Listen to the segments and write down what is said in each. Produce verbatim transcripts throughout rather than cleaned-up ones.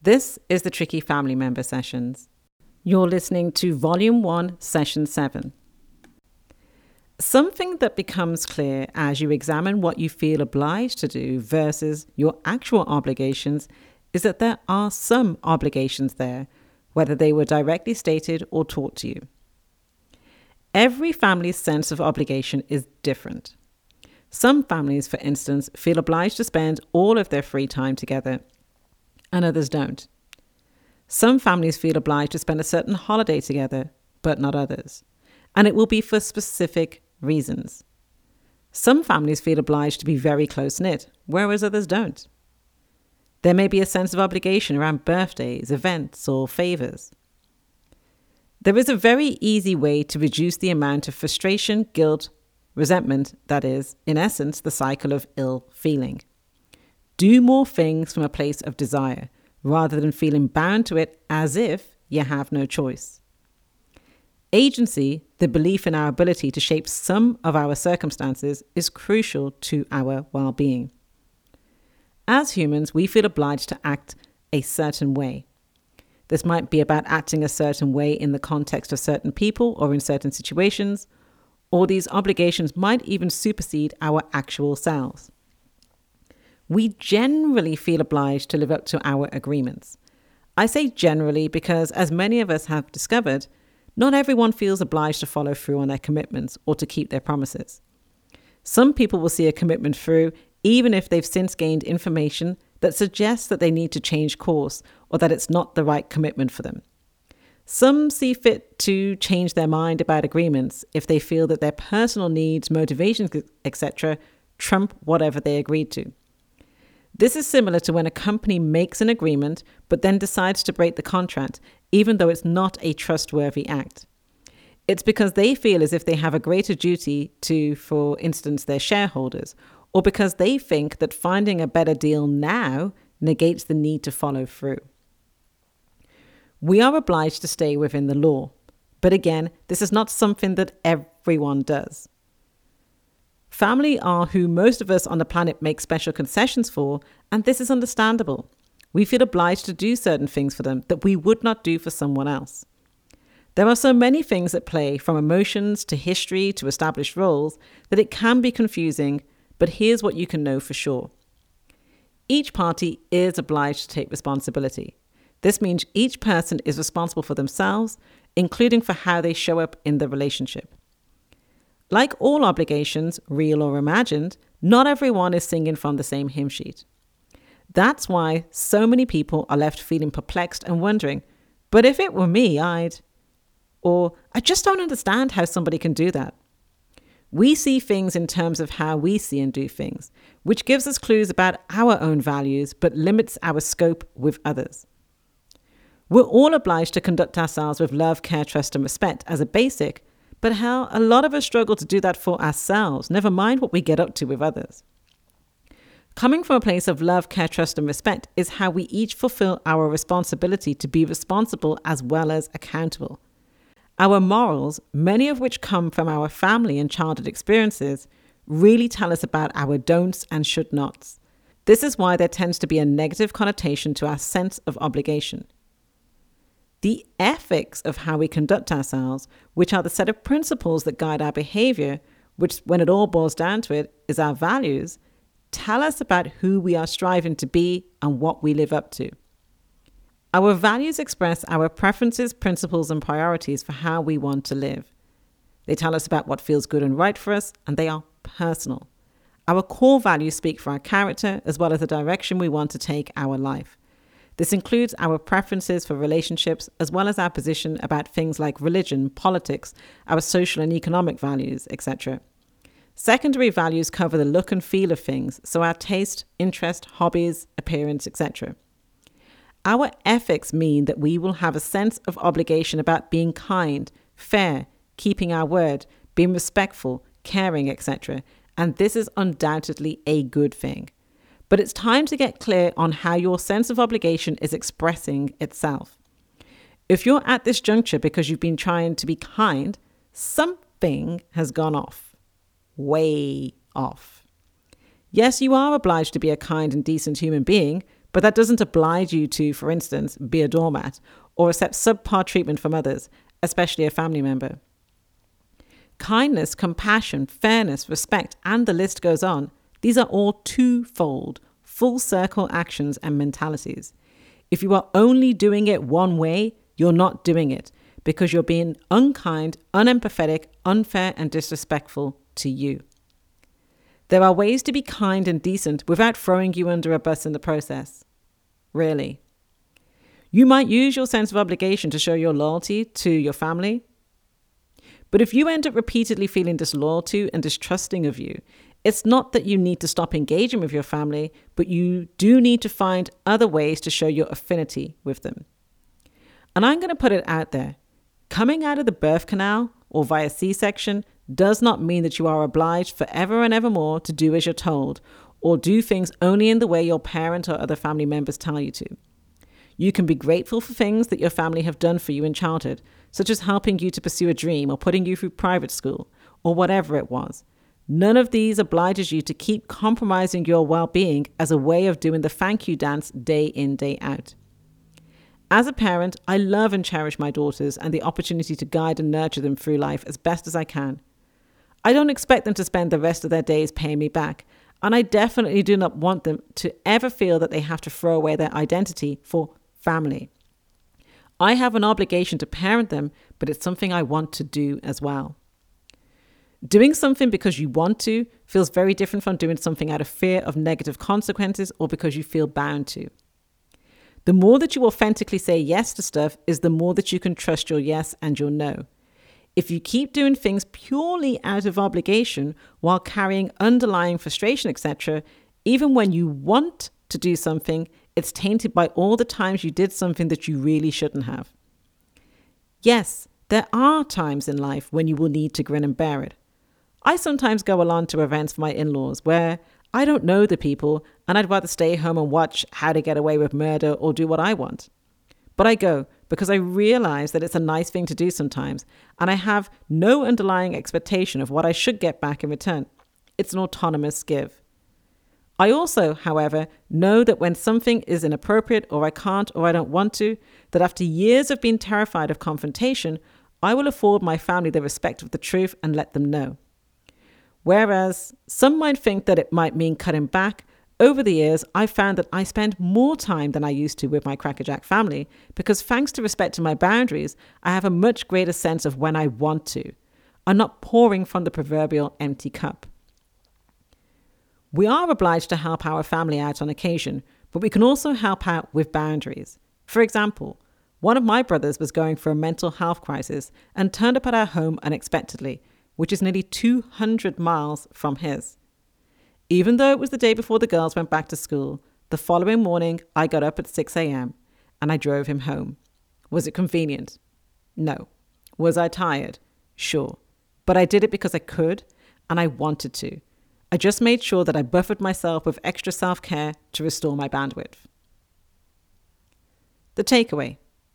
This is the Tricky Family Member Sessions. You're listening to Volume one, Session seven. Something that becomes clear as you examine what you feel obliged to do versus your actual obligations is that there are some obligations there, whether they were directly stated or taught to you. Every family's sense of obligation is different. Some families, for instance, feel obliged to spend all of their free time together, and others don't. Some families feel obliged to spend a certain holiday together, but not others, and it will be for specific reasons. Some families feel obliged to be very close-knit, whereas others don't. There may be a sense of obligation around birthdays, events, or favors. There is a very easy way to reduce the amount of frustration, guilt, resentment, that is, in essence, the cycle of ill feeling. Do more things from a place of desire, rather than feeling bound to it as if you have no choice. Agency, the belief in our ability to shape some of our circumstances, is crucial to our well-being. As humans, we feel obliged to act a certain way. This might be about acting a certain way in the context of certain people or in certain situations, or these obligations might even supersede our actual selves. We generally feel obliged to live up to our agreements. I say generally because, as many of us have discovered, not everyone feels obliged to follow through on their commitments or to keep their promises. Some people will see a commitment through even if they've since gained information that suggests that they need to change course or that it's not the right commitment for them. Some see fit to change their mind about agreements if they feel that their personal needs, motivations, et cetera trump whatever they agreed to. This is similar to when a company makes an agreement but then decides to break the contract, even though it's not a trustworthy act. It's because they feel as if they have a greater duty to, for instance, their shareholders, or because they think that finding a better deal now negates the need to follow through. We are obliged to stay within the law, but again, this is not something that everyone does. Family are who most of us on the planet make special concessions for, and this is understandable. We feel obliged to do certain things for them that we would not do for someone else. There are so many things at play, from emotions to history to established roles, that it can be confusing, but here's what you can know for sure. Each party is obliged to take responsibility. This means each person is responsible for themselves, including for how they show up in the relationship. Like all obligations, real or imagined, not everyone is singing from the same hymn sheet. That's why so many people are left feeling perplexed and wondering, but if it were me, I'd... Or, I just don't understand how somebody can do that. We see things in terms of how we see and do things, which gives us clues about our own values, but limits our scope with others. We're all obliged to conduct ourselves with love, care, trust, and respect as a basic, but how a lot of us struggle to do that for ourselves, never mind what we get up to with others. Coming from a place of love, care, trust, and respect is how we each fulfill our responsibility to be responsible as well as accountable. Our morals, many of which come from our family and childhood experiences, really tell us about our don'ts and should nots. This is why there tends to be a negative connotation to our sense of obligation. The ethics of how we conduct ourselves, which are the set of principles that guide our behavior, which, when it all boils down to it, is our values, tell us about who we are striving to be and what we live up to. Our values express our preferences, principles, and priorities for how we want to live. They tell us about what feels good and right for us, and they are personal. Our core values speak for our character as well as the direction we want to take our life. This includes our preferences for relationships as well as our position about things like religion, politics, our social and economic values, et cetera. Secondary values cover the look and feel of things, so our taste, interest, hobbies, appearance, et cetera. Our ethics mean that we will have a sense of obligation about being kind, fair, keeping our word, being respectful, caring, et cetera. And this is undoubtedly a good thing. But it's time to get clear on how your sense of obligation is expressing itself. If you're at this juncture because you've been trying to be kind, something has gone off. Way off. Yes, you are obliged to be a kind and decent human being, But that doesn't oblige you to, for instance, be a doormat or accept subpar treatment from others, especially a family member. Kindness, compassion, fairness, respect, and the list goes on. These are all twofold, full circle actions and mentalities. If you are only doing it one way, you're not doing it because you're being unkind, unempathetic, unfair, and disrespectful to you. There are ways to be kind and decent without throwing you under a bus in the process. Really. You might use your sense of obligation to show your loyalty to your family. But if you end up repeatedly feeling disloyal to and distrusting of you, it's not that you need to stop engaging with your family, but you do need to find other ways to show your affinity with them. And I'm going to put it out there. Coming out of the birth canal or via C-section does not mean that you are obliged forever and evermore to do as you're told or do things only in the way your parent or other family members tell you to. You can be grateful for things that your family have done for you in childhood, such as helping you to pursue a dream or putting you through private school or whatever it was. None of these obliges you to keep compromising your well-being as a way of doing the thank you dance day in, day out. As a parent, I love and cherish my daughters and the opportunity to guide and nurture them through life as best as I can. I don't expect them to spend the rest of their days paying me back, and I definitely do not want them to ever feel that they have to throw away their identity for family. I have an obligation to parent them, but it's something I want to do as well. Doing something because you want to feels very different from doing something out of fear of negative consequences or because you feel bound to. The more that you authentically say yes to stuff is the more that you can trust your yes and your no. If you keep doing things purely out of obligation while carrying underlying frustration, et cetera, even when you want to do something, it's tainted by all the times you did something that you really shouldn't have. Yes, there are times in life when you will need to grin and bear it. I sometimes go along to events for my in-laws where I don't know the people and I'd rather stay home and watch How to Get Away with Murder or do what I want. But I go because I realize that it's a nice thing to do sometimes and I have no underlying expectation of what I should get back in return. It's an autonomous give. I also, however, know that when something is inappropriate or I can't or I don't want to, that after years of being terrified of confrontation, I will afford my family the respect of the truth and let them know. Whereas some might think that it might mean cutting back, over the years, I've found that I spend more time than I used to with my Crackerjack family because thanks to respecting my boundaries, I have a much greater sense of when I want to. I'm not pouring from the proverbial empty cup. We are obliged to help our family out on occasion, but we can also help out with boundaries. For example, one of my brothers was going through a mental health crisis and turned up at our home unexpectedly, which is nearly two hundred miles from his. Even though it was the day before the girls went back to school, the following morning I got up at six a.m. and I drove him home. Was it convenient? No. Was I tired? Sure. But I did it because I could and I wanted to. I just made sure that I buffered myself with extra self-care to restore my bandwidth. The takeaway.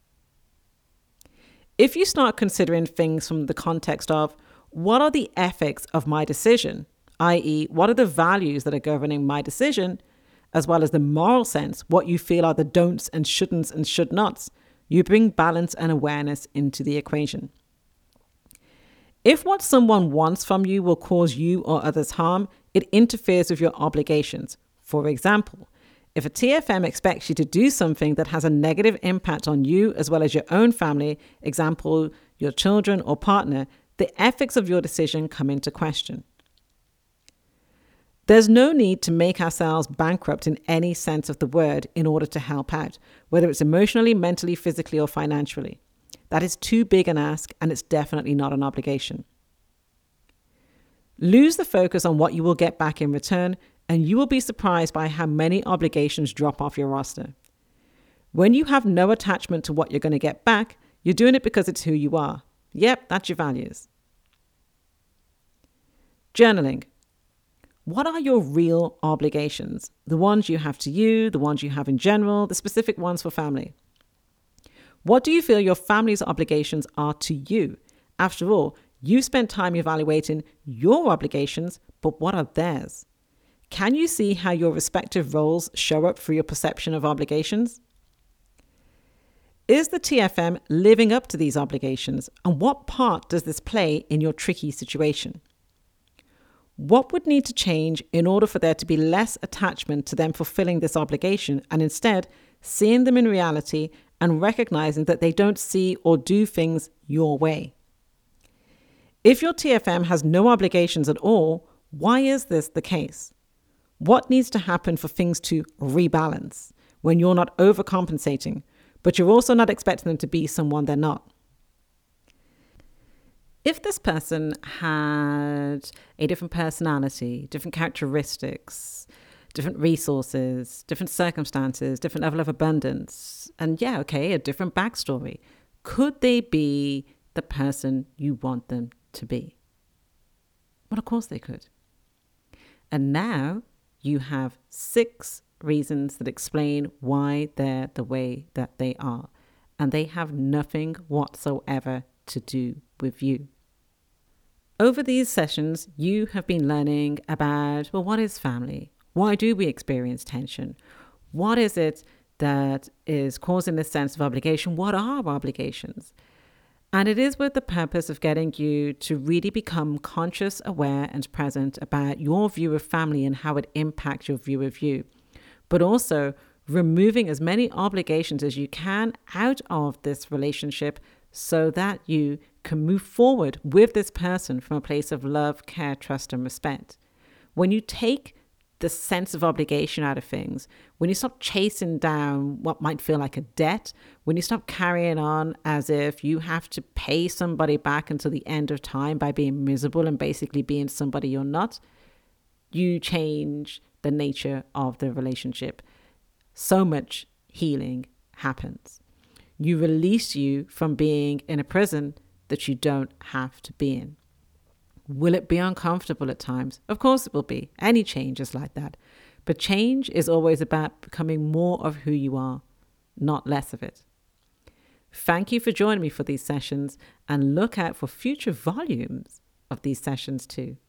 If you start considering things from the context of what are the ethics of my decision, that is, what are the values that are governing my decision, as well as the moral sense, what you feel are the don'ts and shouldn'ts and should nots, you bring balance and awareness into the equation. If what someone wants from you will cause you or others harm, it interferes with your obligations. For example, if a T F M expects you to do something that has a negative impact on you as well as your own family, example, your children or partner, the ethics of your decision come into question. There's no need to make ourselves bankrupt in any sense of the word in order to help out, whether it's emotionally, mentally, physically, or financially. That is too big an ask, and it's definitely not an obligation. Lose the focus on what you will get back in return, and you will be surprised by how many obligations drop off your roster. When you have no attachment to what you're going to get back, you're doing it because it's who you are. Yep, that's your values. Journaling. What are your real obligations? The ones you have to you, the ones you have in general, the specific ones for family. What do you feel your family's obligations are to you? After all, you spent time evaluating your obligations, but what are theirs? Can you see how your respective roles show up through your perception of obligations? Is the T F M living up to these obligations, and what part does this play in your tricky situation? What would need to change in order for there to be less attachment to them fulfilling this obligation, and instead seeing them in reality and recognizing that they don't see or do things your way? If your T F M has no obligations at all, why is this the case? What needs to happen for things to rebalance when you're not overcompensating, but you're also not expecting them to be someone they're not? If this person had a different personality, different characteristics, different resources, different circumstances, different level of abundance, and yeah, okay, a different backstory, could they be the person you want them to be? Well, of course they could. And now you have six reasons that explain why they're the way that they are. And they have nothing whatsoever to do with you. Over these sessions, you have been learning about, well, what is family? Why do we experience tension? What is it that is causing this sense of obligation? What are obligations? And it is with the purpose of getting you to really become conscious, aware, and present about your view of family and how it impacts your view of you. But also removing as many obligations as you can out of this relationship so that you can move forward with this person from a place of love, care, trust, and respect. When you take the sense of obligation out of things, when you stop chasing down what might feel like a debt, when you stop carrying on as if you have to pay somebody back until the end of time by being miserable and basically being somebody you're not, you change the nature of the relationship. So much healing happens. You release you from being in a prison that you don't have to be in. Will it be uncomfortable at times? Of course it will be. Any change is like that. But change is always about becoming more of who you are, not less of it. Thank you for joining me for these sessions, and look out for future volumes of these sessions too.